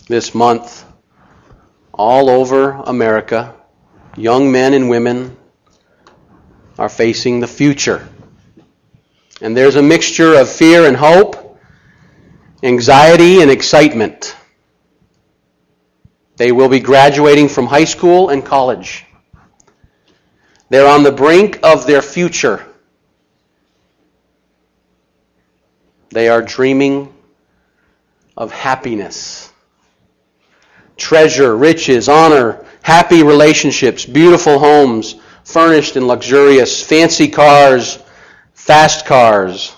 this month, all over America, young men and women are facing the future. And there's a mixture of fear and hope, anxiety and excitement. They will be graduating from high school and college. They're on the brink of their future. They are dreaming of happiness, treasure, riches, honor, happy relationships, beautiful homes, furnished and luxurious, fancy cars, fast cars.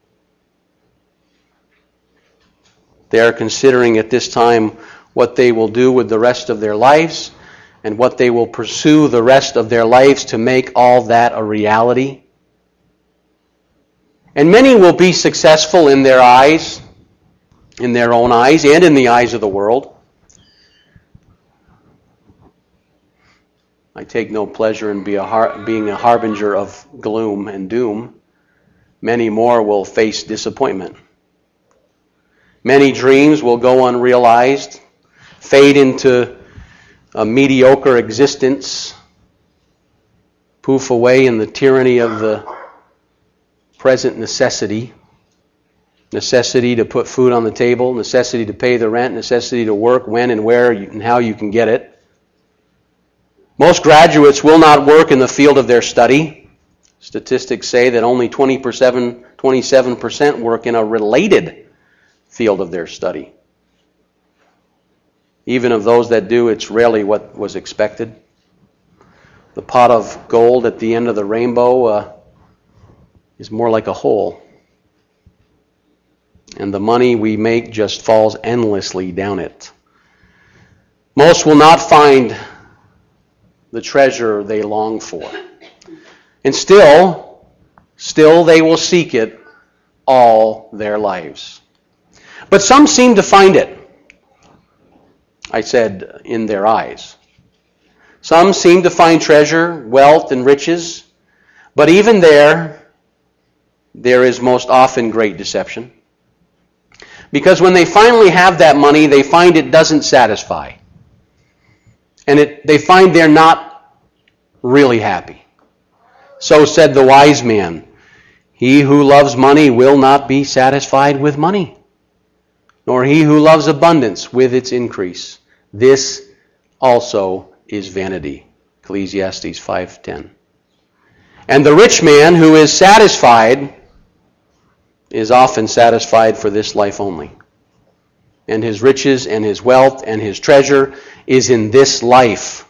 They are considering at this time what they will do with the rest of their lives and what they will pursue the rest of their lives to make all that a reality. And many will be successful in their eyes, in their own eyes, and in the eyes of the world. I take no pleasure in being a harbinger of gloom and doom. Many more will face disappointment. Many dreams will go unrealized, fade into a mediocre existence, poof away in the tyranny of the present necessity. Necessity to put food on the table, necessity to pay the rent, necessity to work when and where and how you can get it. Most graduates will not work in the field of their study. Statistics say that only 27% work in a related field of their study. Even of those that do, it's rarely what was expected. The pot of gold at the end of the rainbow is more like a hole. And the money we make just falls endlessly down it. Most will not find the treasure they long for. And still they will seek it all their lives. But some seem to find it. I said, in their eyes. Some seem to find treasure, wealth, and riches. But even there is most often great deception. Because when they finally have that money, they find it doesn't satisfy. And they find they're not really happy. So said the wise man, "He who loves money will not be satisfied with money, nor he who loves abundance with its increase. This also is vanity." Ecclesiastes 5:10. And the rich man who is satisfied is often satisfied for this life only. And his riches and his wealth and his treasure is in this life.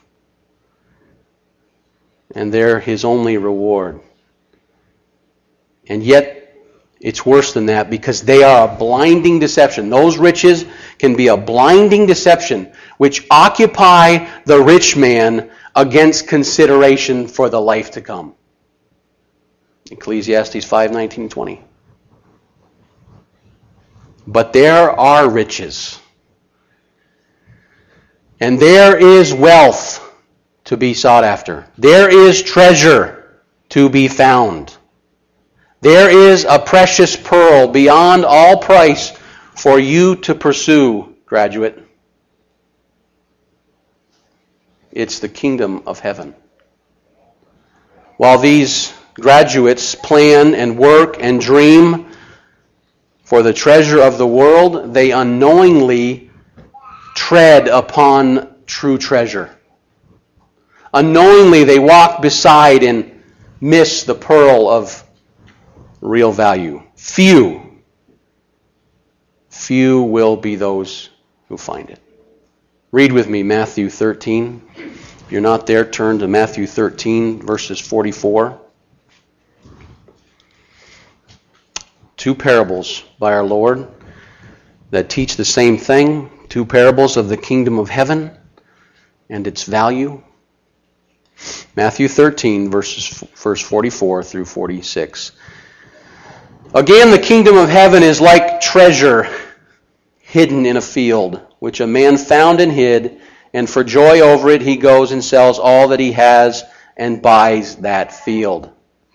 And they're his only reward. And yet, it's worse than that because they are a blinding deception. Those riches can be a blinding deception which occupy the rich man against consideration for the life to come. Ecclesiastes 5:19-20. But there are riches, and there is wealth to be sought after. There is treasure to be found. There is a precious pearl beyond all price for you to pursue, graduate. It's the kingdom of heaven. While these graduates plan and work and dream for the treasure of the world, they unknowingly tread upon true treasure. Unknowingly, they walk beside and miss the pearl of real value. Few will be those who find it. Read with me Matthew 13. If you're not there, turn to Matthew 13, verses 44. Two parables by our Lord that teach the same thing. Two parables of the kingdom of heaven and its value. Matthew 13, verse 44 through 46. Again, the kingdom of heaven is like treasure hidden in a field, which a man found and hid, and for joy over it he goes and sells all that he has and buys that field.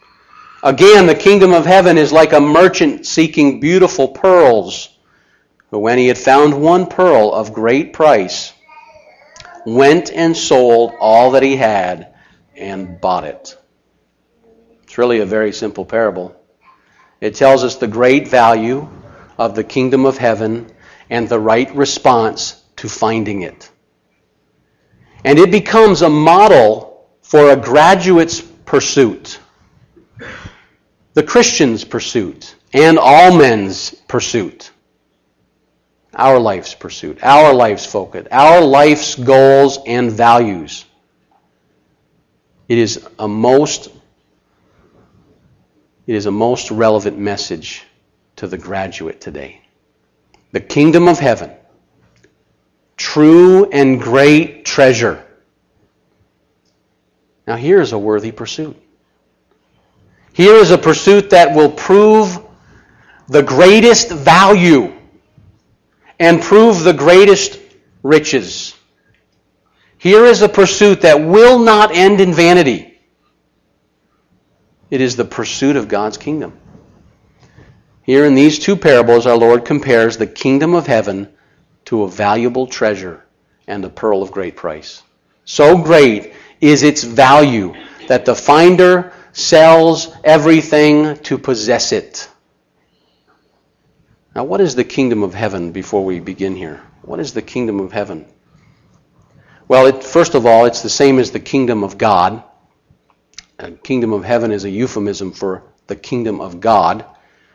Again, the kingdom of heaven is like a merchant seeking beautiful pearls, But when he had found one pearl of great price, went and sold all that he had and bought it. It's really a very simple parable. It tells us the great value of the kingdom of heaven and the right response to finding it. And it becomes a model for a graduate's pursuit, the Christian's pursuit, and all men's pursuit. Our life's pursuit, our life's focus, our life's goals and values. It is a most relevant message to the graduate today. The kingdom of heaven, true and great treasure. Now here is a worthy pursuit. Here is a pursuit that will prove the greatest value and prove the greatest riches. Here is a pursuit that will not end in vanity. It is the pursuit of God's kingdom. Here in these two parables, our Lord compares the kingdom of heaven to a valuable treasure and a pearl of great price. So great is its value that the finder sells everything to possess it. Now, what is the kingdom of heaven before we begin here? What is the kingdom of heaven? Well, first of all, it's the same as the kingdom of God. The kingdom of heaven is a euphemism for the kingdom of God.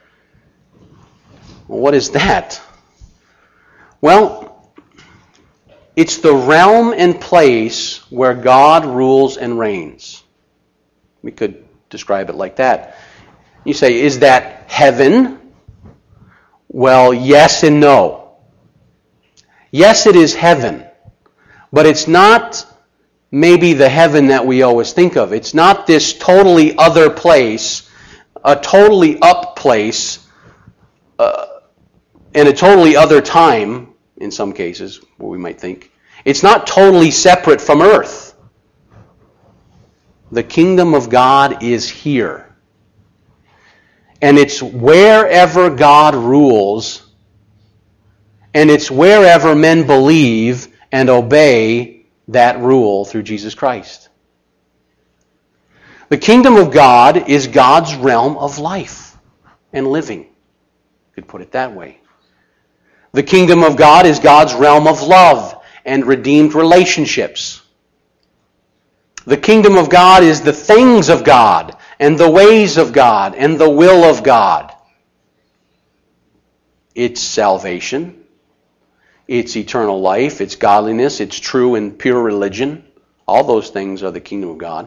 Well, what is that? Well, it's the realm and place where God rules and reigns. We could describe it like that. You say, is that heaven? Well, yes and no. Yes, it is heaven. But it's not maybe the heaven that we always think of. It's not this totally other place, a totally up place, and a totally other time, in some cases, what we might think. It's not totally separate from earth. The kingdom of God is here. And it's wherever God rules, and it's wherever men believe and obey that rule through Jesus Christ. The kingdom of God is God's realm of life and living. You could put it that way. The kingdom of God is God's realm of love and redeemed relationships. The kingdom of God is the things of God and the ways of God and the will of God. It's salvation. It's eternal life. It's godliness. It's true and pure religion. All those things are the kingdom of God.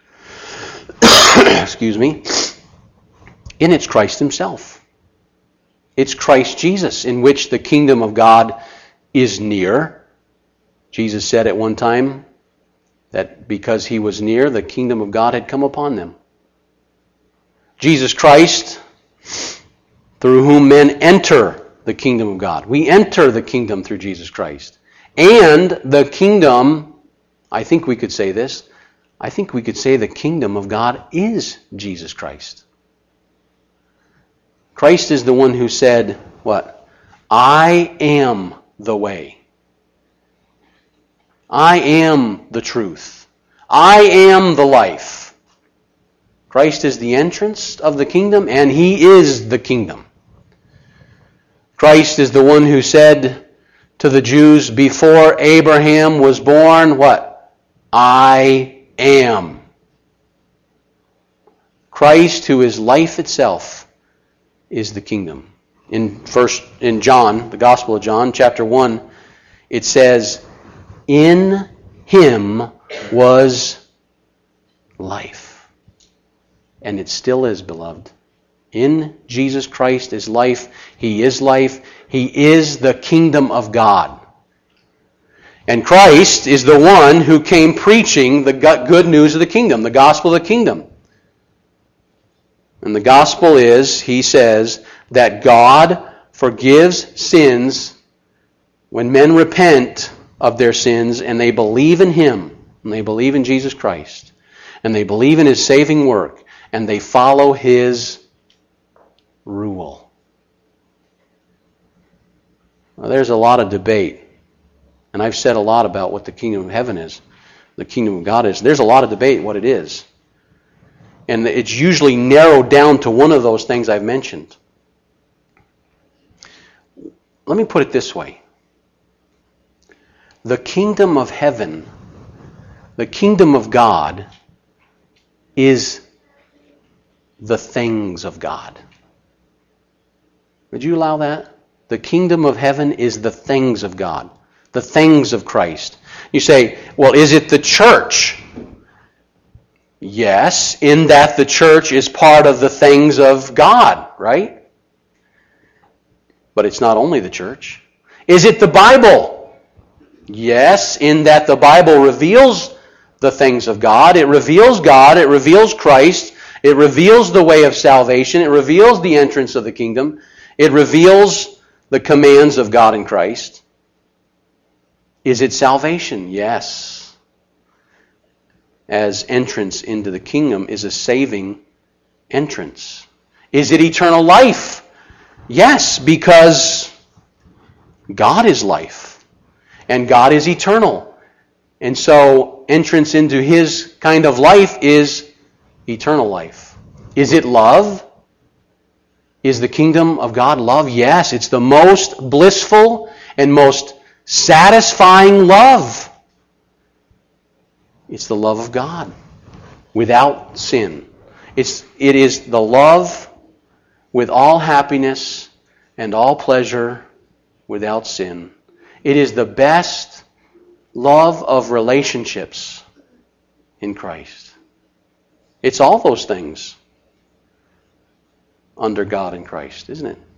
Excuse me. And it's Christ himself. It's Christ Jesus, in which the kingdom of God is near. Jesus said at one time that because he was near, the kingdom of God had come upon them. Jesus Christ, through whom men enter the kingdom of God. We enter the kingdom through Jesus Christ. And the kingdom, I think we could say this, I think we could say the kingdom of God is Jesus Christ. Christ is the one who said, what? I am the way. I am the truth. I am the life. Christ is the entrance of the kingdom, and he is the kingdom. Christ is the one who said to the Jews before Abraham was born, what? I am. Christ, who is life itself, is the kingdom. In John, the Gospel of John, chapter 1, it says, in him was life. And it still is, beloved. In Jesus Christ is life. He is life. He is the kingdom of God. And Christ is the one who came preaching the good news of the kingdom, the gospel of the kingdom. And the gospel is, he says, that God forgives sins when men repent of their sins and they believe in him, and they believe in Jesus Christ, and they believe in his saving work, and they follow his rule. Well, there's a lot of debate. And I've said a lot about what the kingdom of heaven is, the kingdom of God is. There's a lot of debate what it is. And it's usually narrowed down to one of those things I've mentioned. Let me put it this way. The kingdom of heaven, the kingdom of God, is the things of God. Would you allow that? The kingdom of heaven is the things of God, the things of Christ. You say, well, is it the church? Yes, in that the church is part of the things of God, right? But it's not only the church. Is it the Bible? Yes, in that the Bible reveals the things of God. It reveals God. It reveals Christ. It reveals the way of salvation. It reveals the entrance of the kingdom. It reveals the commands of God in Christ. Is it salvation? Yes. As entrance into the kingdom is a saving entrance. Is it eternal life? Yes, because God is life. And God is eternal. And so entrance into His kind of life is eternal life. Is it love? Is the kingdom of God love? Yes, it's the most blissful and most satisfying love. It's the love of God without sin. It is the love with all happiness and all pleasure without sin. It is the best love of relationships in Christ. It's all those things under God in Christ, isn't it?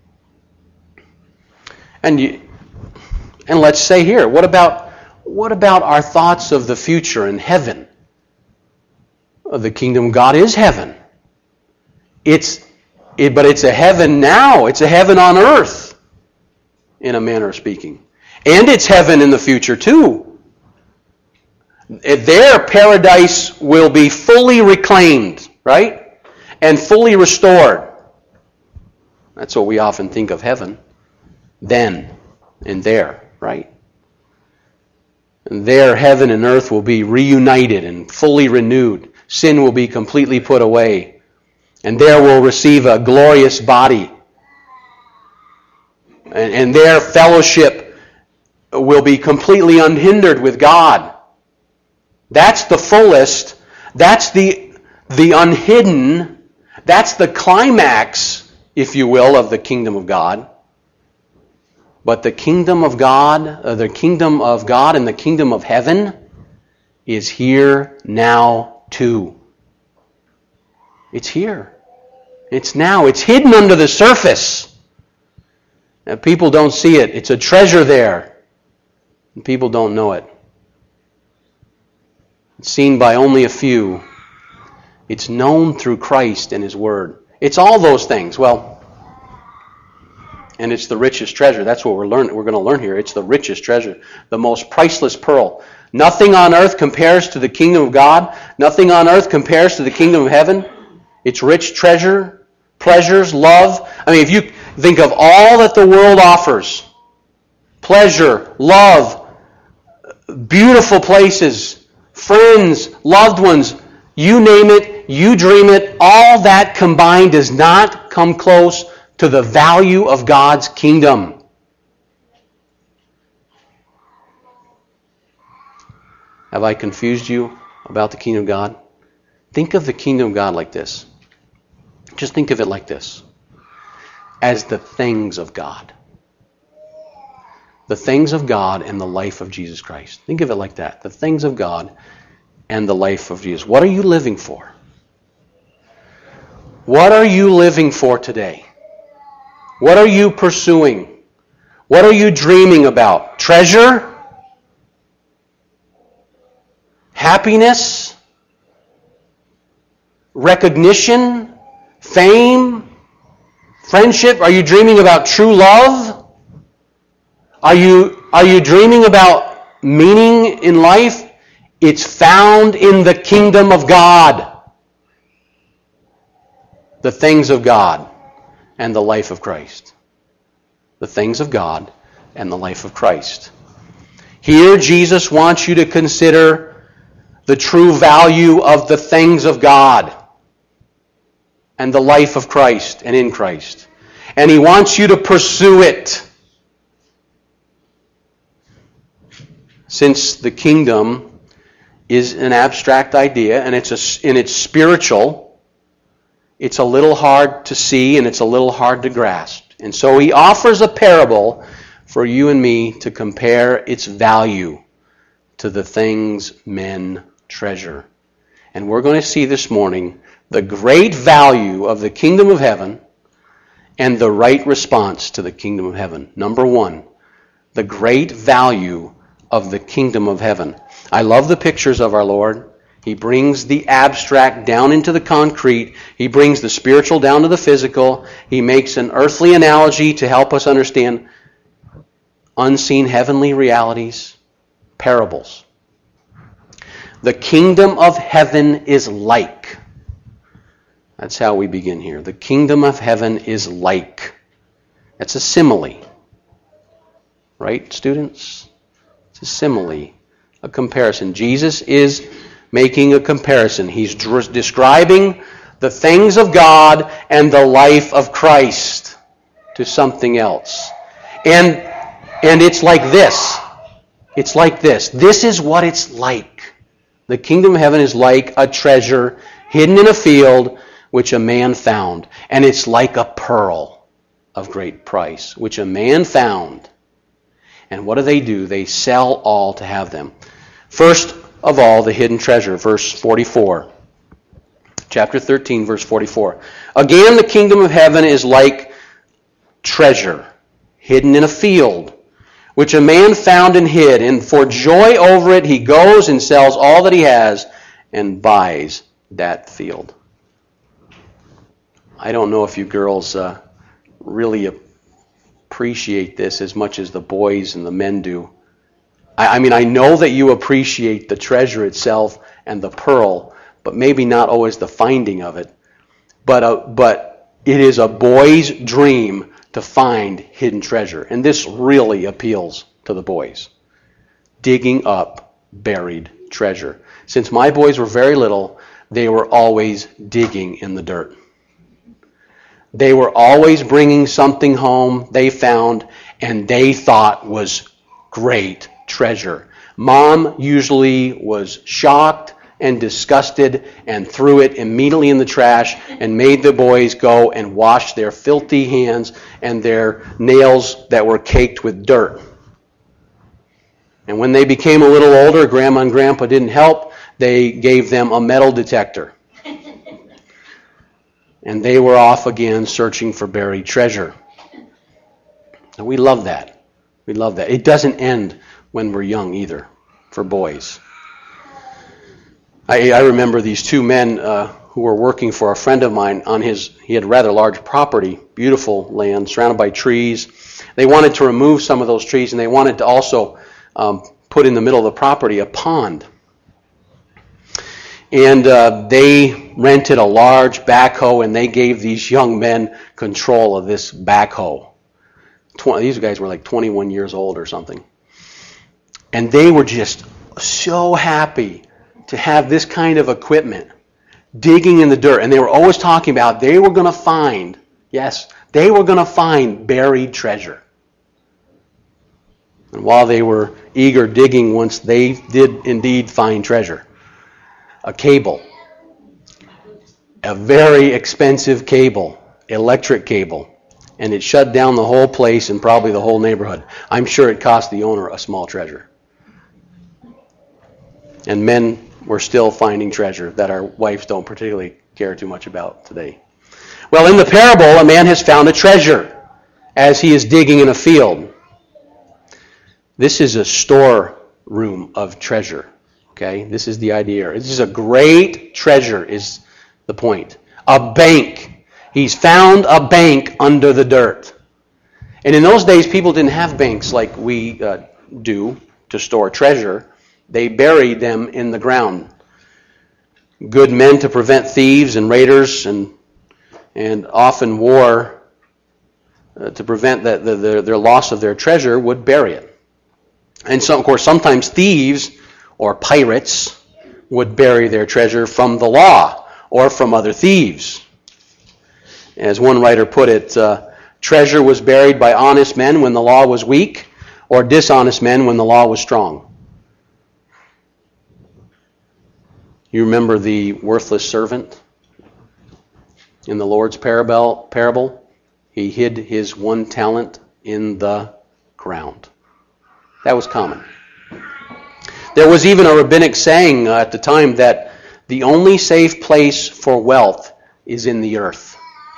And let's say here, what about our thoughts of the future in heaven? The kingdom of God is heaven. But it's a heaven now. It's a heaven on earth, in a manner of speaking. And it's heaven in the future too. There, paradise will be fully reclaimed, right? And fully restored. That's what we often think of heaven. Then and there, right? And there, heaven and earth will be reunited and fully renewed. Sin will be completely put away. And there we'll receive a glorious body. And their fellowship will be completely unhindered with God. That's the fullest. That's the unhidden. That's the climax, if you will, of the kingdom of God. But the kingdom of God and the kingdom of heaven is here now too. It's here. It's now. It's hidden under the surface. And people don't see it. It's a treasure there. And people don't know it. It's seen by only a few. It's known through Christ and His Word. It's all those things. Well, and it's the richest treasure. That's what we're going to learn here. It's the richest treasure. The most priceless pearl. Nothing on earth compares to the kingdom of God. Nothing on earth compares to the kingdom of heaven. It's rich treasure, pleasures, love. I mean, if you think of all that the world offers, pleasure, love, beautiful places, friends, loved ones, you name it, you dream it, all that combined does not come close to the value of God's kingdom. Have I confused you about the kingdom of God? Think of the kingdom of God like this. Just think of it like this. As the things of God. The things of God and the life of Jesus Christ. Think of it like that. The things of God and the life of Jesus. What are you living for? What are you living for today? What are you pursuing? What are you dreaming about? Treasure? Happiness? Recognition? Fame? Friendship? Are you dreaming about true love? Are you dreaming about meaning in life? It's found in the kingdom of God. The things of God and the life of Christ. The things of God and the life of Christ. Here, Jesus wants you to consider the true value of the things of God and the life of Christ and in Christ. And he wants you to pursue it. Since the kingdom is an abstract idea and it's spiritual, it's a little hard to see and it's a little hard to grasp. And so he offers a parable for you and me to compare its value to the things men treasure. And we're going to see this morning the great value of the kingdom of heaven and the right response to the kingdom of heaven. Number one, the great value of the kingdom of heaven. I love the pictures of our Lord. He brings the abstract down into the concrete. He brings the spiritual down to the physical. He makes an earthly analogy to help us understand unseen heavenly realities, parables. The kingdom of heaven is like. That's how we begin here. The kingdom of heaven is like. That's a simile. Right, students? It's a simile, a comparison. Jesus is making a comparison. He's describing the things of God and the life of Christ to something else. And it's like this. It's like this. This is what it's like. The kingdom of heaven is like a treasure hidden in a field which a man found. And it's like a pearl of great price, which a man found. And what do? They sell all to have them. First of all, the hidden treasure, verse 44. Chapter 13, verse 44. Again, the kingdom of heaven is like treasure hidden in a field, which a man found and hid. And for joy over it, he goes and sells all that he has and buys that field. I don't know if you girls really appreciate this as much as the boys and the men do. I mean, I know that you appreciate the treasure itself and the pearl, but maybe not always the finding of it. But it is a boy's dream to find hidden treasure. And this really appeals to the boys. Digging up buried treasure. Since my boys were very little, they were always digging in the dirt. They were always bringing something home they found and they thought was great treasure. Mom usually was shocked and disgusted and threw it immediately in the trash and made the boys go and wash their filthy hands and their nails that were caked with dirt. And when they became a little older, Grandma and Grandpa didn't help. They gave them a metal detector. And they were off again searching for buried treasure. And we love that. We love that. It doesn't end when we're young either, for boys. I remember these two men who were working for a friend of mine on he had rather large property, beautiful land, surrounded by trees. They wanted to remove some of those trees, and they wanted to also put in the middle of the property a pond. And they rented a large backhoe, and they gave these young men control of this backhoe. These guys were like 21 years old or something. And they were just so happy to have this kind of equipment, digging in the dirt. And they were always talking about they were going to find, yes, they were going to find buried treasure. And while they were eager digging, once they did indeed find treasure, a cable, a very expensive cable, electric cable, and it shut down the whole place and probably the whole neighborhood. I'm sure it cost the owner a small treasure. And men were still finding treasure that our wives don't particularly care too much about today. Well, in the parable, a man has found a treasure as he is digging in a field. This is a storeroom of treasure. Okay, this is the idea. This is a great treasure is the point. A bank. He's found a bank under the dirt. And in those days, people didn't have banks like we do to store treasure. They buried them in the ground. Good men to prevent thieves and raiders and often war to prevent their loss of their treasure, would bury it. And so, of course, sometimes thieves or pirates would bury their treasure from the law or from other thieves. As one writer put it, treasure was buried by honest men when the law was weak, or dishonest men when the law was strong. You remember the worthless servant in the Lord's parable? He hid his 1 talent in the ground. That was common. There was even a rabbinic saying at the time that the only safe place for wealth is in the earth.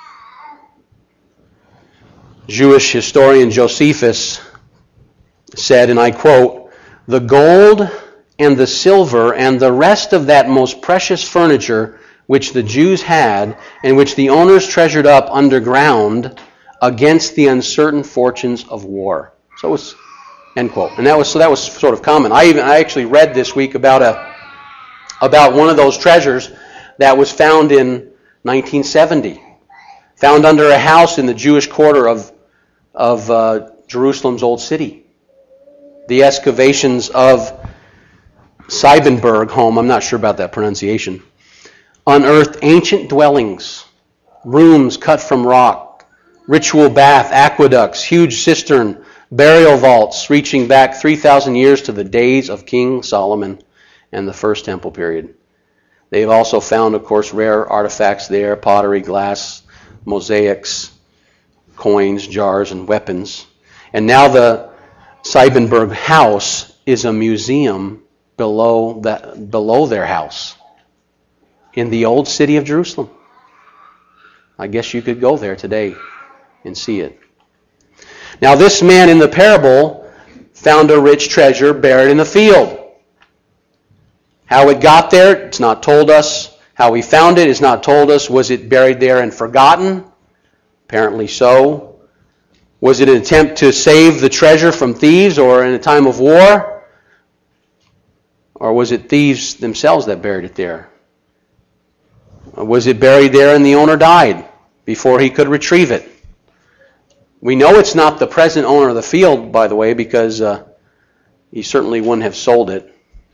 Jewish historian Josephus said, and I quote, "The gold and the silver and the rest of that most precious furniture which the Jews had and which the owners treasured up underground against the uncertain fortunes of war." So it was, end quote. And that was sort of common. I actually read this week about one of those treasures that was found in 1970, found under a house in the Jewish quarter of Jerusalem's Old City. The excavations of Siebenberg home, I'm not sure about that pronunciation, unearthed ancient dwellings, rooms cut from rock, ritual bath, aqueducts, huge cistern, burial vaults reaching back 3,000 years to the days of King Solomon and the First Temple period. They've also found, of course, rare artifacts there, pottery, glass, mosaics, coins, jars, and weapons. And now the Siebenberg house is a museum below their house in the old city of Jerusalem. I guess you could go there today and see it. Now this man in the parable found a rich treasure buried in the field. How it got there, it's not told us. How he found it is not told us. Was it buried there and forgotten? Apparently so. Was it an attempt to save the treasure from thieves or in a time of war? Or was it thieves themselves that buried it there? Or was it buried there and the owner died before he could retrieve it? We know it's not the present owner of the field, by the way, because he certainly wouldn't have sold it.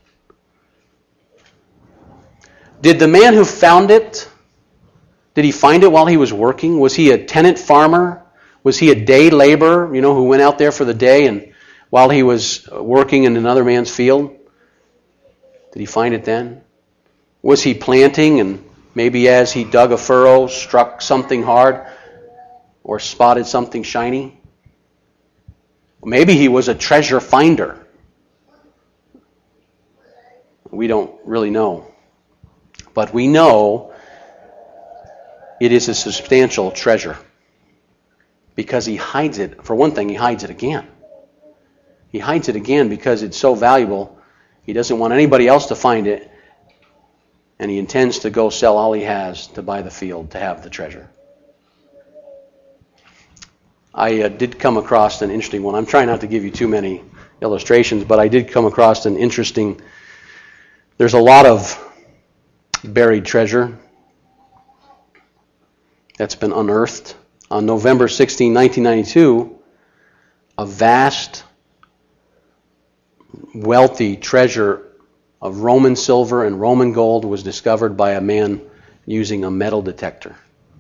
Did the man who found it, did he find it while he was working? Was he a tenant farmer? Was he a day laborer, who went out there for the day and while he was working in another man's field? Did he find it then? Was he planting and maybe as he dug a furrow, struck something hard or spotted something shiny? Maybe he was a treasure finder. We don't really know. But we know it is a substantial treasure because he hides it. For one thing, he hides it again. He hides it again because it's so valuable. He doesn't want anybody else to find it, and he intends to go sell all he has to buy the field to have the treasure. I did come across an interesting one. I'm trying not to give you too many illustrations, but I did come across an interesting... There's a lot of buried treasure that's been unearthed. On November 16, 1992, a vast, wealthy treasure of Roman silver and Roman gold was discovered by a man using a metal detector.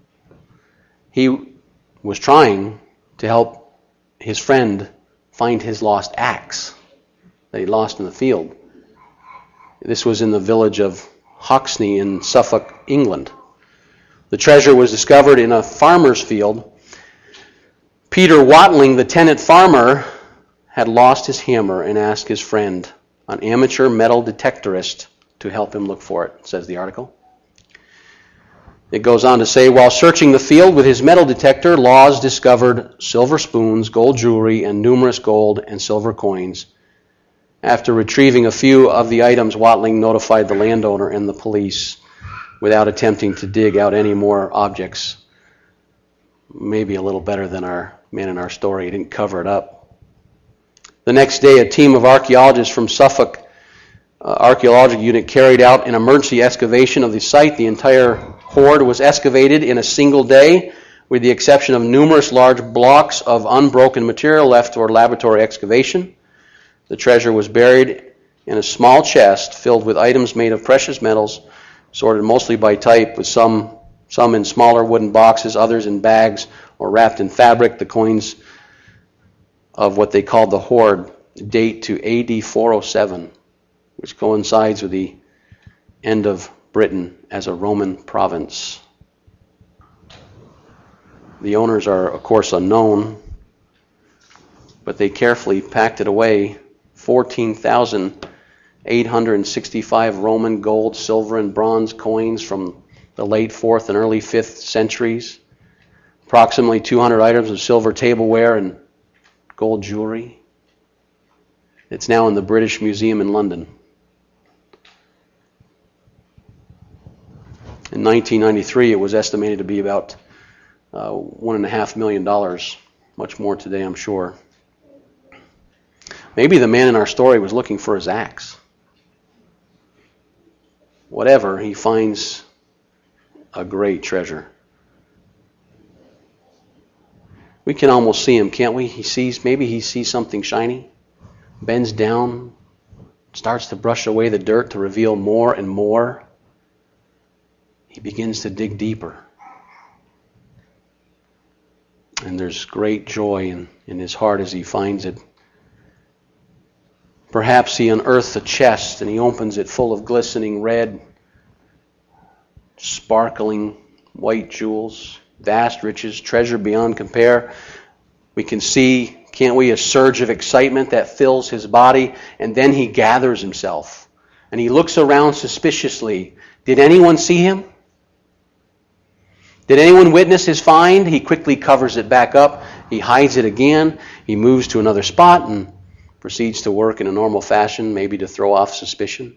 He was trying to help his friend find his lost axe that he lost in the field. This was in the village of Hoxney in Suffolk, England. The treasure was discovered in a farmer's field. Peter Watling, the tenant farmer, had lost his hammer and asked his friend, an amateur metal detectorist, to help him look for it, says the article. It goes on to say, while searching the field with his metal detector, Laws discovered silver spoons, gold jewelry, and numerous gold and silver coins. After retrieving a few of the items, Watling notified the landowner and the police without attempting to dig out any more objects. Maybe a little better than our man in our story. He didn't cover it up. The next day, a team of archaeologists from Suffolk Archaeological Unit carried out an emergency excavation of the site. The entire hoard was excavated in a single day with the exception of numerous large blocks of unbroken material left for laboratory excavation. The treasure was buried in a small chest filled with items made of precious metals, sorted mostly by type, with some in smaller wooden boxes, others in bags or wrapped in fabric. The coins of what they called the hoard date to AD 407, which coincides with the end of Britain as a Roman province. The owners are, of course, unknown, but they carefully packed it away. 14,865 Roman gold, silver, and bronze coins from the late 4th and early 5th centuries. Approximately 200 items of silver tableware and gold jewelry. It's now in the British Museum in London. In 1993, it was estimated to be about $1.5 million. Much more today, I'm sure. Maybe the man in our story was looking for his axe. Whatever, he finds a great treasure. We can almost see him, can't we? Maybe he sees something shiny, bends down, starts to brush away the dirt to reveal more and more. He begins to dig deeper. And there's great joy in his heart as he finds it. Perhaps he unearths a chest and he opens it full of glistening red, sparkling white jewels, vast riches, treasure beyond compare. We can see, can't we, a surge of excitement that fills his body, and then he gathers himself and he looks around suspiciously. Did anyone see him? Did anyone witness his find? He quickly covers it back up. He hides it again. He moves to another spot and proceeds to work in a normal fashion, maybe to throw off suspicion.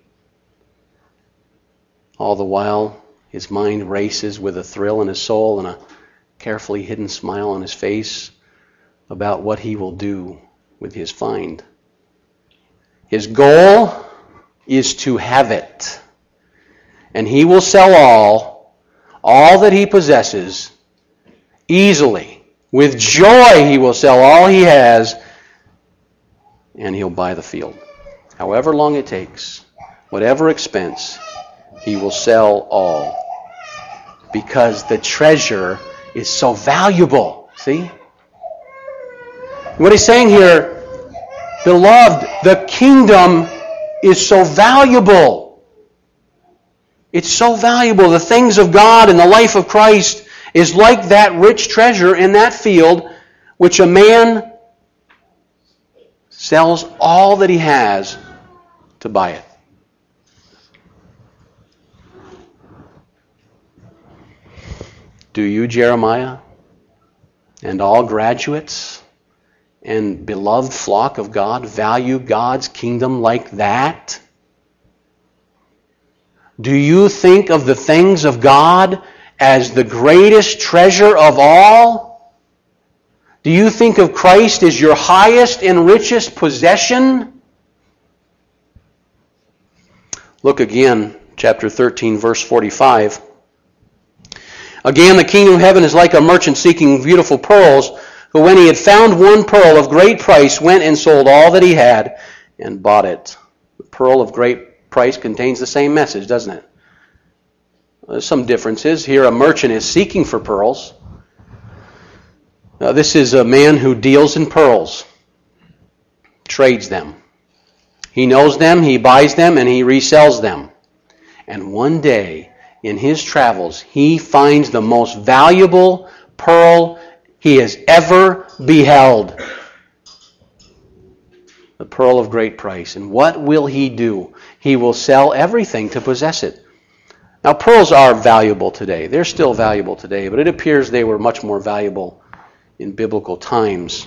All the while, his mind races with a thrill in his soul and a carefully hidden smile on his face about what he will do with his find. His goal is to have it. And he will sell all that he possesses, easily. With joy he will sell all he has, and he'll buy the field. However long it takes, whatever expense, he will sell all. Because the treasure is so valuable. See? What he's saying here, beloved, the kingdom is so valuable. It's so valuable. The things of God and the life of Christ is like that rich treasure in that field, which a man sells all that he has to buy it. Do you, Jeremiah, and all graduates and beloved flock of God, value God's kingdom like that? Do you think of the things of God as the greatest treasure of all? Do you think of Christ as your highest and richest possession? Look again, chapter 13, verse 45. Again, the kingdom of heaven is like a merchant seeking beautiful pearls, who when he had found one pearl of great price, went and sold all that he had and bought it. The pearl of great price contains the same message, doesn't it? There's some differences. Here a merchant is seeking for pearls. This is a man who deals in pearls, trades them. He knows them, he buys them, and he resells them. And one day, in his travels, he finds the most valuable pearl he has ever beheld. The pearl of great price. And what will he do? He will sell everything to possess it. Now, pearls are valuable today. They're still valuable today, but it appears they were much more valuable in biblical times.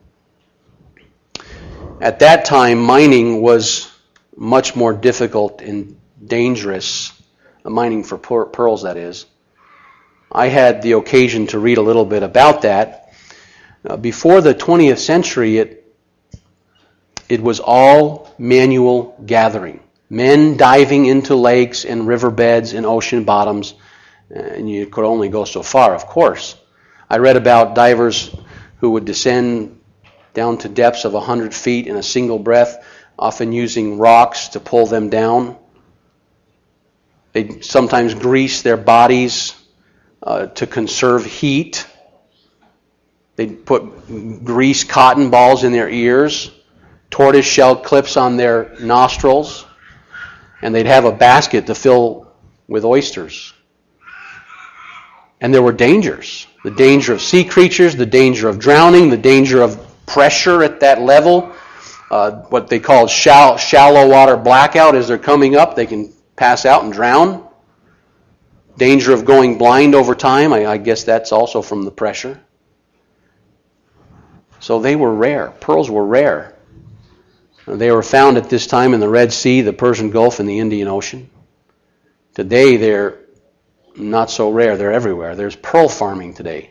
At that time, mining was much more difficult and dangerous. Mining for pearls, that is. I had the occasion to read a little bit about that. Before the 20th century, it was all manual gathering. Men diving into lakes and riverbeds and ocean bottoms, and you could only go so far, of course. I read about divers who would descend down to depths of 100 feet in a single breath, often using rocks to pull them down. They sometimes grease their bodies to conserve heat. They'd put grease cotton balls in their ears, tortoise shell clips on their nostrils, and they'd have a basket to fill with oysters. And there were dangers. The danger of sea creatures, the danger of drowning, the danger of pressure at that level, what they call shallow water blackout. As they're coming up, they can pass out and drown. Danger of going blind over time. I guess that's also from the pressure. So they were rare. Pearls were rare. They were found at this time in the Red Sea, the Persian Gulf, and the Indian Ocean. Today they're not so rare. They're everywhere. There's pearl farming today.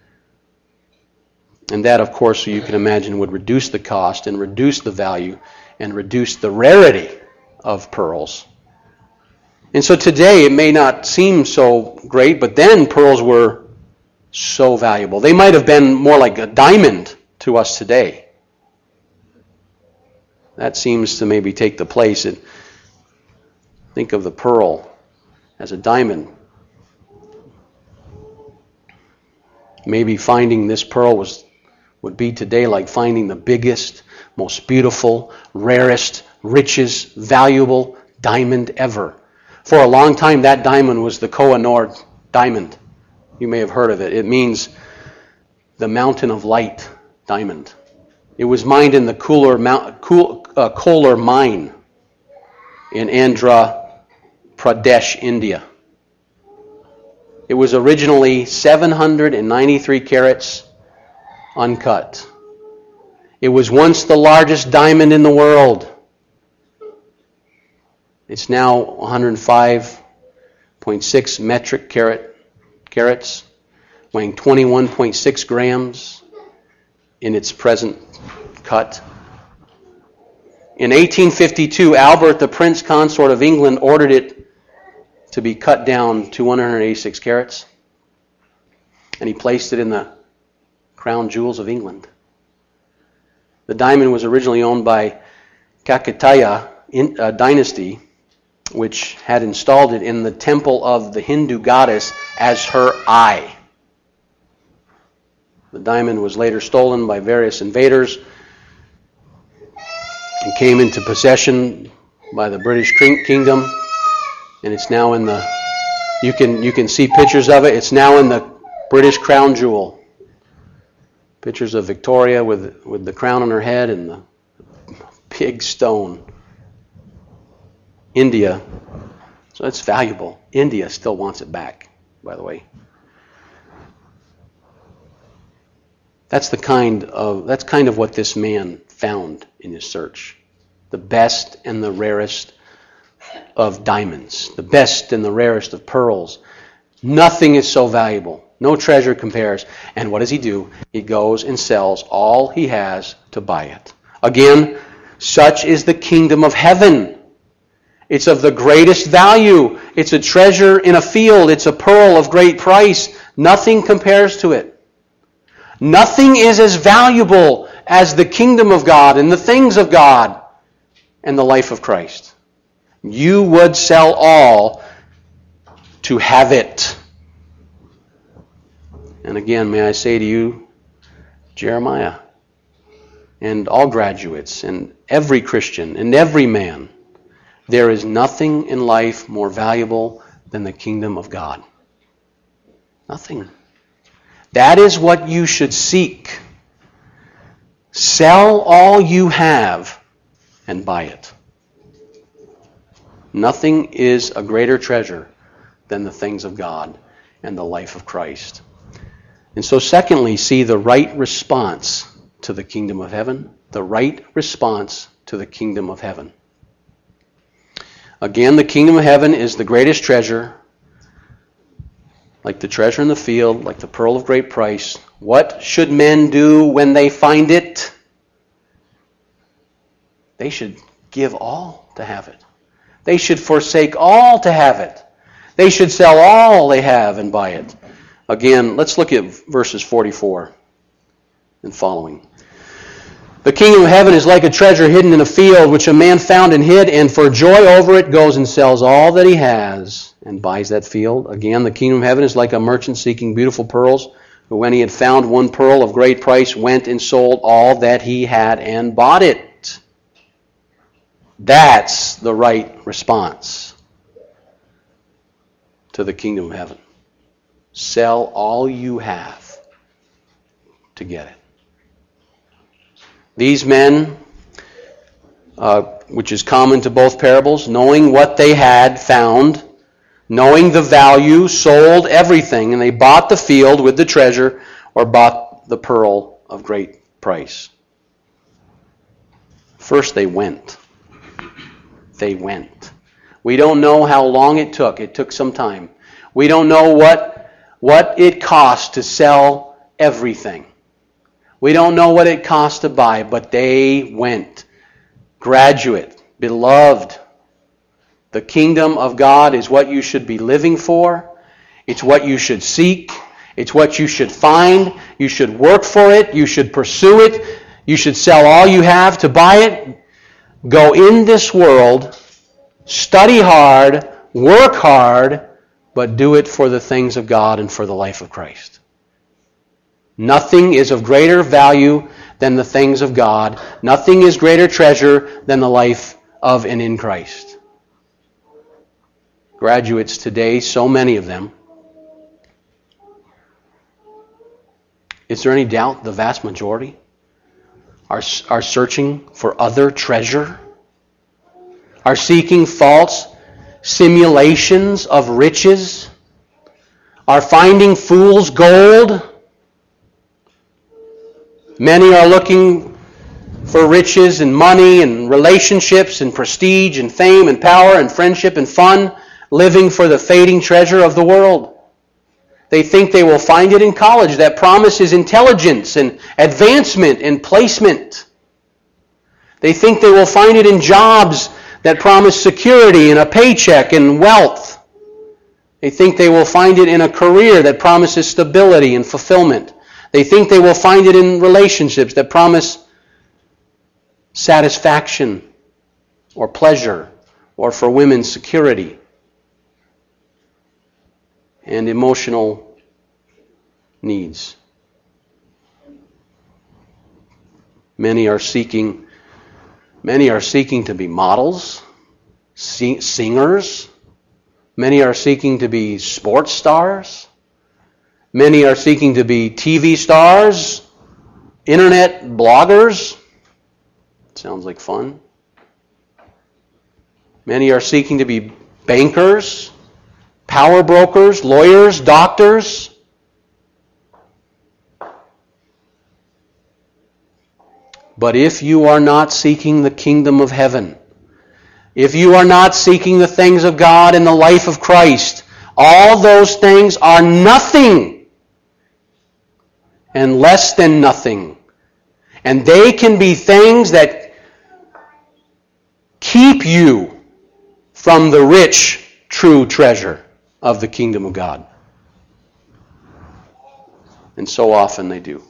And that, of course, you can imagine, would reduce the cost and reduce the value and reduce the rarity of pearls. And so today it may not seem so great, but then pearls were so valuable. They might have been more like a diamond to us today. That seems to maybe take the place. Think of the pearl as a diamond. Maybe finding this pearl would be today like finding the biggest, most beautiful, rarest, richest, valuable diamond ever. For a long time, that diamond was the Koh-i-Noor diamond. You may have heard of it. It means the mountain of light diamond. It was mined in the Kolar mine in Andhra Pradesh, India. It was originally 793 carats uncut. It was once the largest diamond in the world. It's now 105.6 metric carats, weighing 21.6 grams in its present cut. In 1852, Albert, the Prince Consort of England, ordered it to be cut down to 186 carats, and he placed it in the crown jewels of England. The diamond was originally owned by Kakatiya dynasty, which had installed it in the temple of the Hindu goddess as her eye. The diamond was later stolen by various invaders and came into possession by the British Kingdom, and it's now in the, you can see pictures of it. It's now in the British crown jewel. Pictures of Victoria with the crown on her head and the big stone. India, so it's valuable. India still wants it back, by the way. That's kind of what this man found in his search. The best and the rarest of diamonds, the best and the rarest of pearls. Nothing is so valuable. No treasure compares. And what does he do? He goes and sells all he has to buy it. Again, such is the kingdom of heaven. It's of the greatest value. It's a treasure in a field. It's a pearl of great price. Nothing compares to it. Nothing is as valuable as the kingdom of God and the things of God and the life of Christ. You would sell all to have it. And again, may I say to you, Jeremiah, and all graduates, and every Christian, and every man, there is nothing in life more valuable than the kingdom of God. Nothing. That is what you should seek. Sell all you have and buy it. Nothing is a greater treasure than the things of God and the life of Christ. And so secondly, see the right response to the kingdom of heaven. The right response to the kingdom of heaven. Again, the kingdom of heaven is the greatest treasure, like the treasure in the field, like the pearl of great price. What should men do when they find it? They should give all to have it. They should forsake all to have it. They should sell all they have and buy it. Again, let's look at verses 44 and following. The kingdom of heaven is like a treasure hidden in a field, which a man found and hid, and for joy over it goes and sells all that he has and buys that field. Again, the kingdom of heaven is like a merchant seeking beautiful pearls, who when he had found one pearl of great price, went and sold all that he had and bought it. That's the right response to the kingdom of heaven. Sell all you have to get it. These men, which is common to both parables, knowing what they had found, knowing the value, sold everything, and they bought the field with the treasure, or bought the pearl of great price. First they went. They went. We don't know how long it took. It took some time. We don't know what it cost to sell everything. We don't know what it cost to buy, but they went. Graduate, beloved, the kingdom of God is what you should be living for. It's what you should seek. It's what you should find. You should work for it. You should pursue it. You should sell all you have to buy it. Go in this world, study hard, work hard, but do it for the things of God and for the life of Christ. Nothing is of greater value than the things of God. Nothing is greater treasure than the life of and in Christ. Graduates today, so many of them. Is there any doubt the vast majority are searching for other treasure? Are seeking false simulations of riches? Are finding fool's gold? Many are looking for riches and money and relationships and prestige and fame and power and friendship and fun, living for the fading treasure of the world. They think they will find it in college that promises intelligence and advancement and placement. They think they will find it in jobs that promise security and a paycheck and wealth. They think they will find it in a career that promises stability and fulfillment. They think they will find it in relationships that promise satisfaction or pleasure, or for women, security and emotional needs. Many are seeking to be models, singers. Many are seeking to be sports stars. Many are seeking to be TV stars, internet bloggers. Sounds like fun. Many are seeking to be bankers, power brokers, lawyers, doctors. But if you are not seeking the kingdom of heaven, if you are not seeking the things of God and the life of Christ, all those things are nothing and less than nothing. And they can be things that keep you from the rich, true treasure of the kingdom of God. And so often they do.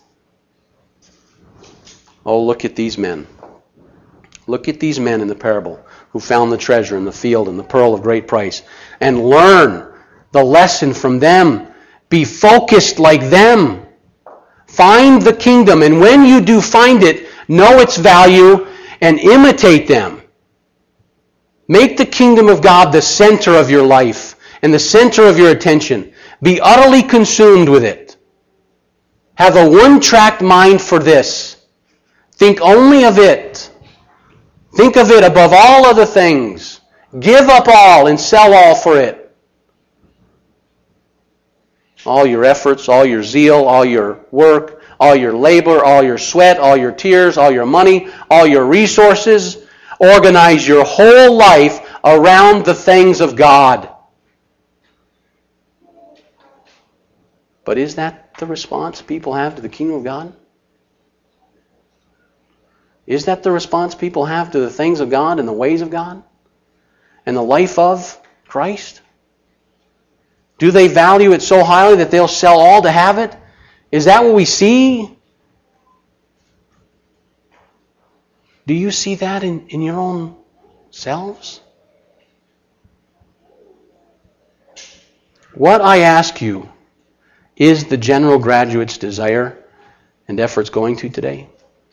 Oh, look at these men. Look at these men in the parable who found the treasure in the field and the pearl of great price. And learn the lesson from them. Be focused like them. Find the kingdom, and when you do find it, know its value and imitate them. Make the kingdom of God the center of your life and the center of your attention. Be utterly consumed with it. Have a one-track mind for this. Think only of it. Think of it above all other things. Give up all and sell all for it. All your efforts, all your zeal, all your work, all your labor, all your sweat, all your tears, all your money, all your resources. Organize your whole life around the things of God. But is that the response people have to the kingdom of God? Is that the response people have to the things of God and the ways of God? And the life of Christ? Do they value it so highly that they'll sell all to have it? Is that what we see? Do you see that in your own selves? What, I ask you, is the general graduate's desire and efforts going to today?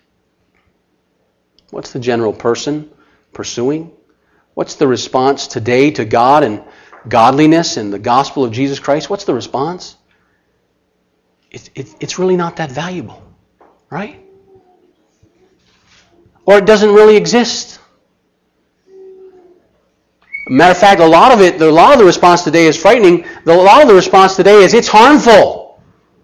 What's the general person pursuing? What's the response today to God and godliness and the gospel of Jesus Christ? What's the response? It's really not that valuable, right? Or it doesn't really exist. Matter of fact, a lot of the response today is frightening. A lot of the response today is it's harmful.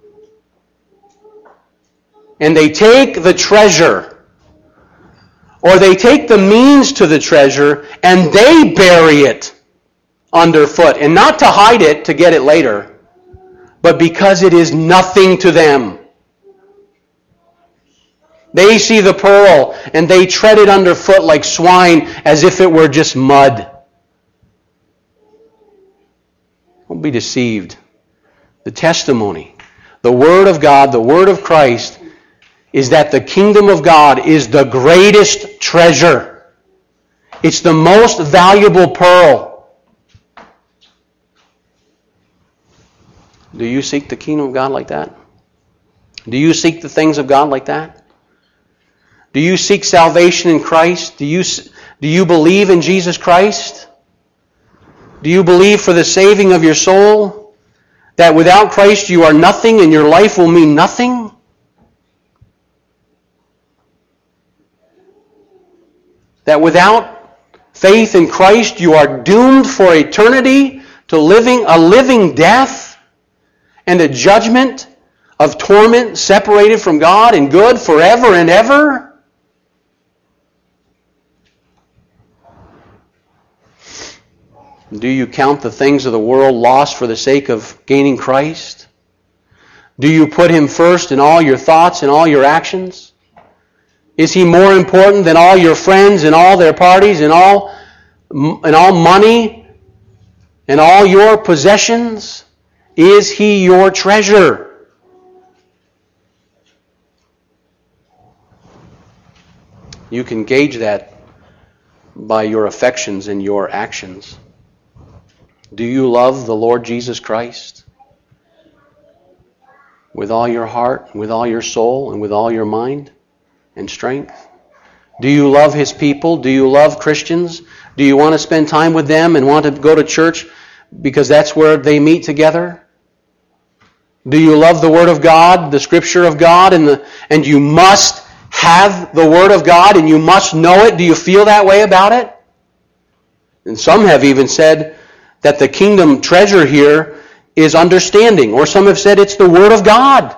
And they take the treasure, or they take the means to the treasure, and they bury it underfoot. And not to hide it, to get it later, but because it is nothing to them. They see the pearl, and they tread it underfoot like swine, as if it were just mud. Don't be deceived. The testimony, the Word of God, the Word of Christ, is that the kingdom of God is the greatest treasure. It's the most valuable pearl. Do you seek the kingdom of God like that? Do you seek the things of God like that? Do you seek salvation in Christ? Do you believe in Jesus Christ? Do you believe for the saving of your soul that without Christ you are nothing and your life will mean nothing? That without faith in Christ you are doomed for eternity to a living death and a judgment of torment separated from God and good forever and ever? Do you count the things of the world lost for the sake of gaining Christ? Do you put Him first in all your thoughts and all your actions? Is He more important than all your friends and all their parties and all money and all your possessions? Is He your treasure? You can gauge that by your affections and your actions. Do you love the Lord Jesus Christ with all your heart, with all your soul, and with all your mind and strength? Do you love His people? Do you love Christians? Do you want to spend time with them and want to go to church because that's where they meet together? Do you love the Word of God, the Scripture of God, and you must have the Word of God and you must know it? Do you feel that way about it? And some have even said that the kingdom treasure here is understanding. Or some have said it's the Word of God.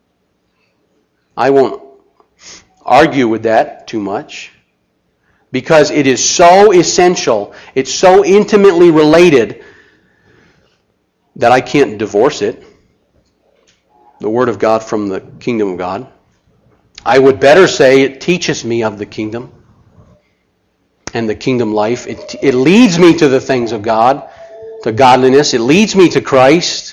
I won't argue with that too much, because it is so essential, it's so intimately related, that I can't divorce it, the Word of God from the kingdom of God. I would better say it teaches me of the kingdom and the kingdom life. It leads me to the things of God, to godliness. It leads me to Christ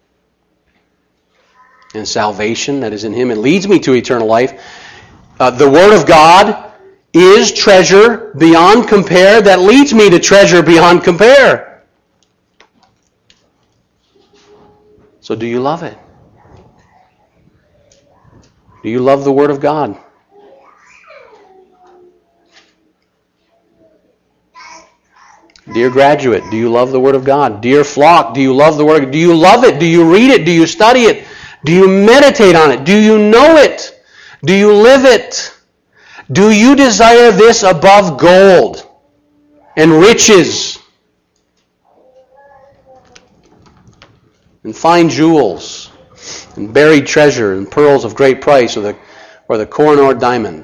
and salvation that is in Him. It leads me to eternal life. The Word of God is treasure beyond compare that leads me to treasure beyond compare. So do you love it? Do you love the Word of God? Dear graduate, do you love the Word of God? Dear flock, do you love the Word? Do you love it? Do you read it? Do you study it? Do you meditate on it? Do you know it? Do you live it? Do you desire this above gold and riches and fine jewels and buried treasure and pearls of great price, or the Kohinoor diamond?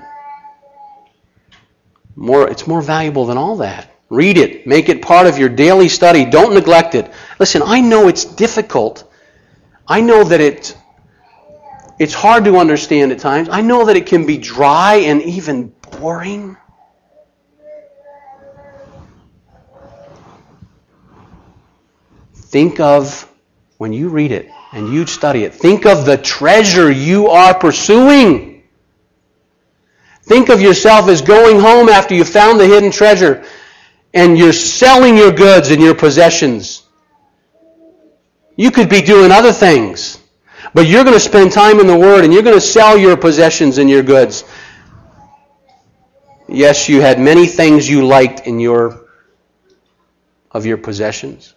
It's more valuable than all that. Read it. Make it part of your daily study. Don't neglect it. Listen, I know it's difficult. I know that it's hard to understand at times. I know that it can be dry and even boring. Think of when you read it and you study it, think of the treasure you are pursuing. Think of yourself as going home after you found the hidden treasure and you're selling your goods and your possessions. You could be doing other things, but you're going to spend time in the Word and you're going to sell your possessions and your goods. Yes, you had many things you liked in your possessions.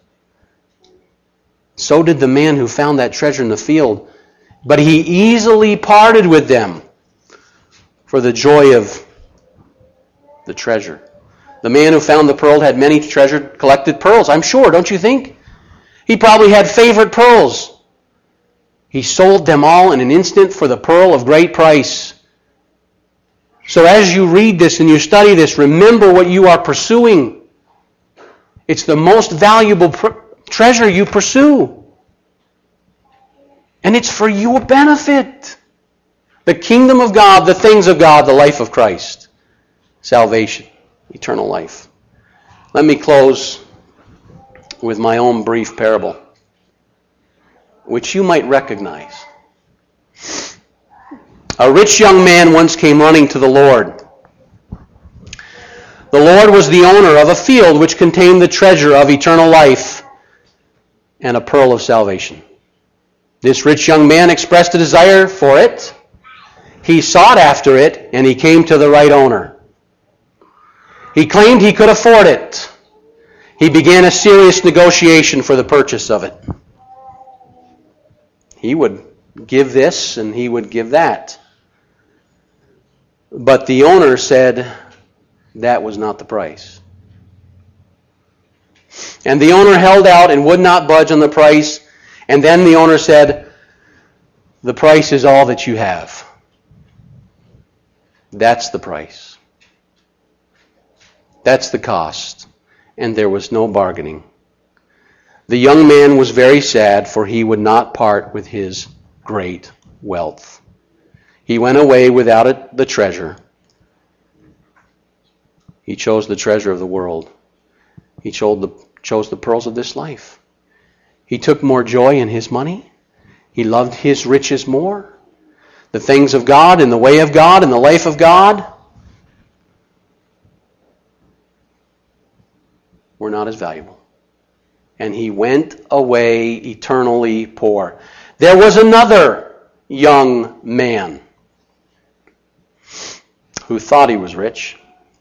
So did the man who found that treasure in the field, but he easily parted with them for the joy of the treasure. The man who found the pearl had many collected pearls, I'm sure, don't you think? He probably had favorite pearls. He sold them all in an instant for the pearl of great price. So as you read this and you study this, remember what you are pursuing. It's the most valuable treasure you pursue. And it's for your benefit. The kingdom of God, the things of God, the life of Christ. Salvation, eternal life. Let me close with my own brief parable, which you might recognize. A rich young man once came running to the Lord. The Lord was the owner of a field which contained the treasure of eternal life and a pearl of salvation. This rich young man expressed a desire for it. He sought after it, and he came to the right owner. He claimed he could afford it. He began a serious negotiation for the purchase of it. He would give this and he would give that. But the owner said that was not the price. And the owner held out and would not budge on the price. And then the owner said, the price is all that you have. That's the price. That's the cost. And there was no bargaining. The young man was very sad, for he would not part with his great wealth. He went away without the treasure. He chose the treasure of the world. He chose the pearls of this life. He took more joy in his money. He loved his riches more. The things of God and the way of God and the life of God were not as valuable. And he went away eternally poor. There was another young man who thought he was rich.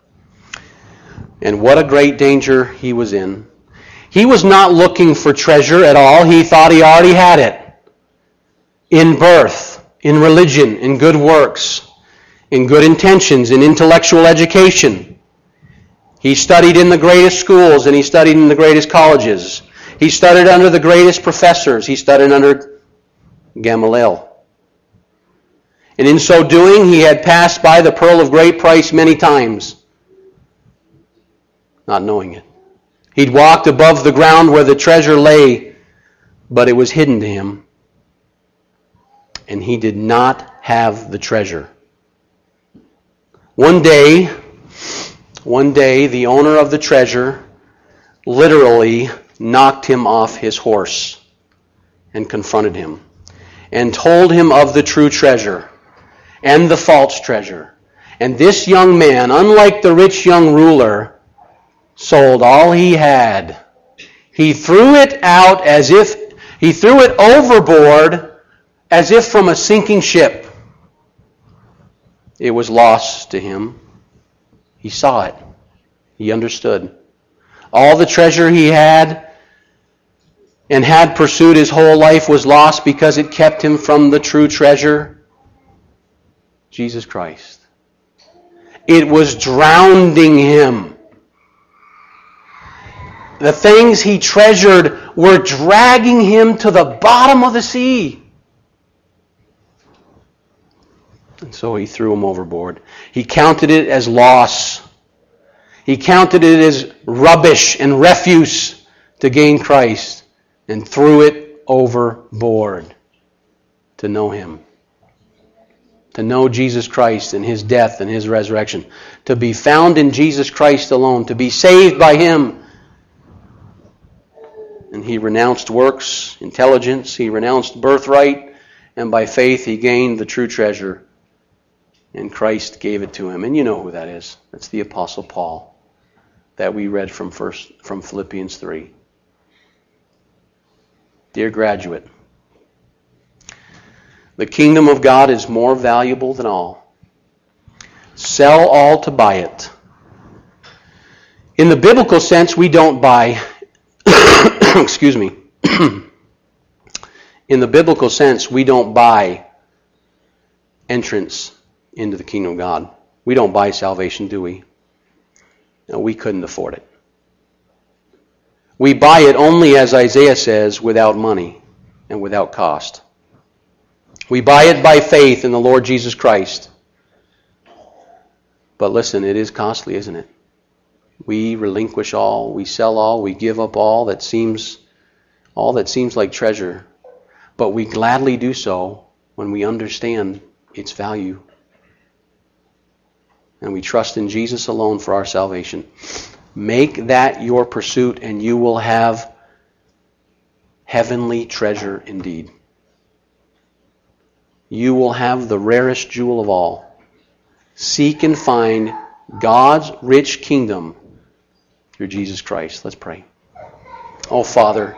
And what a great danger he was in. He was not looking for treasure at all. He thought he already had it. In birth, in religion, in good works, in good intentions, in intellectual education. He studied in the greatest schools and he studied in the greatest colleges. He studied under the greatest professors. He studied under Gamaliel. And in so doing, he had passed by the pearl of great price many times, not knowing it. He'd walked above the ground where the treasure lay, but it was hidden to him. And he did not have the treasure. One day, the owner of the treasure literally knocked him off his horse and confronted him and told him of the true treasure and the false treasure. And this young man, unlike the rich young ruler, sold all he had. He threw it out he threw it overboard as if from a sinking ship. It was lost to him. He saw it. He understood. All the treasure he had and had pursued his whole life was lost because it kept him from the true treasure, Jesus Christ. It was drowning him. The things he treasured were dragging him to the bottom of the sea. And so he threw them overboard. He counted it as loss. He counted it as rubbish and refuse to gain Christ and threw it overboard to know Him. To know Jesus Christ and His death and His resurrection. To be found in Jesus Christ alone. To be saved by Him. and he renounced works, intelligence, he renounced birthright, and by faith he gained the true treasure, and Christ gave it to him. And you know who that is. That's the Apostle Paul that we read from Philippians 3. Dear graduate, the kingdom of God is more valuable than all. Sell all to buy it. In the biblical sense, we don't buy, excuse me, in the biblical sense, we don't buy entrance into the kingdom of God. We don't buy salvation, do we? No, we couldn't afford it. We buy it only, as Isaiah says, without money and without cost. We buy it by faith in the Lord Jesus Christ. But listen, it is costly, isn't it? We relinquish all, we sell all, we give up all that seems like treasure. But we gladly do so when we understand its value. And we trust in Jesus alone for our salvation. Make that your pursuit, and you will have heavenly treasure indeed. You will have the rarest jewel of all. Seek and find God's rich kingdom through Jesus Christ. Let's pray. Oh, Father,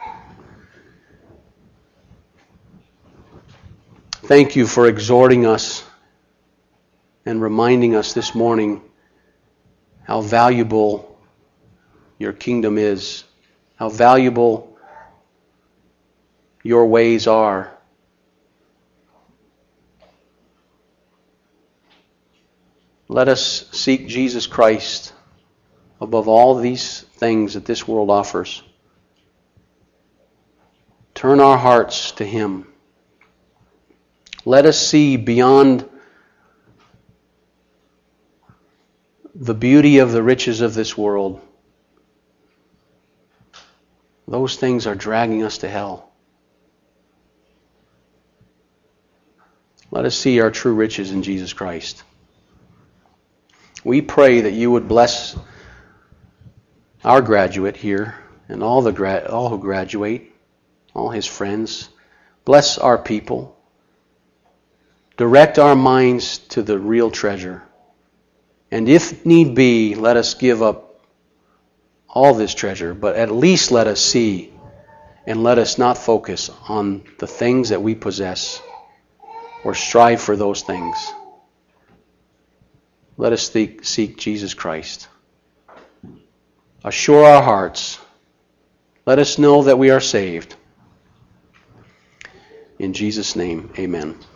thank you for exhorting us and reminding us this morning how valuable your kingdom is, how valuable your ways are. Let us seek Jesus Christ above all these things that this world offers. Turn our hearts to Him. Let us see beyond the beauty of the riches of this world. Those things are dragging us to hell. Let us see our true riches in Jesus Christ. We pray that you would bless our graduate here and all who graduate, all his friends. Bless our people. Direct our minds to the real treasure. And if need be, let us give up all this treasure, but at least let us see and let us not focus on the things that we possess or strive for those things. Let us seek Jesus Christ. Assure our hearts. Let us know that we are saved. In Jesus' name, amen.